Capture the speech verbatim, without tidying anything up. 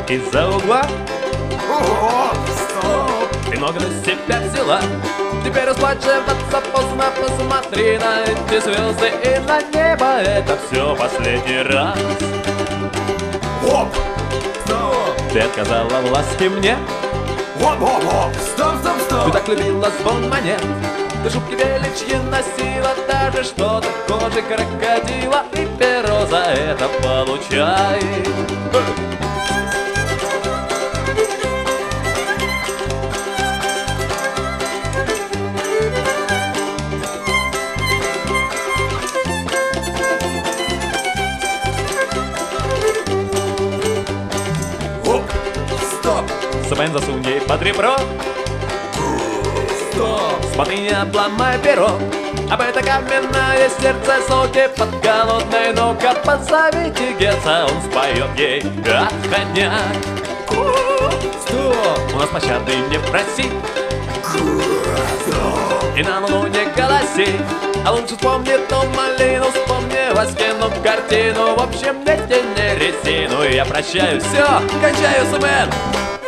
из-за угла. Ого, стоп! Ты много на себя взяла. Теперь расплачиваться поздно. Посмотри на эти звезды и на небо. Это все последний раз. Оп! Стоп! Ты отказала в ласке мне. Оп, оп, оп! Стоп, стоп, Ты стоп! так любила звон монет. Ты шубки величьи носила, даже что-то кожи крокодила. И перо за это получай. Оп! Стоп! Смен засунь ей под ребро. Стоп! Смотри, не обломай перо. Об это каменное сердце соки под голодной. Ну-ка позовите Гетца, он споет ей отходняк. Стоп! У нас пощады не проси и на луну не голоси. А лучше вспомни ту малину, вспомни Васькину картину. В общем, не тяни резину. И я прощаю, все, кончаю, Смен.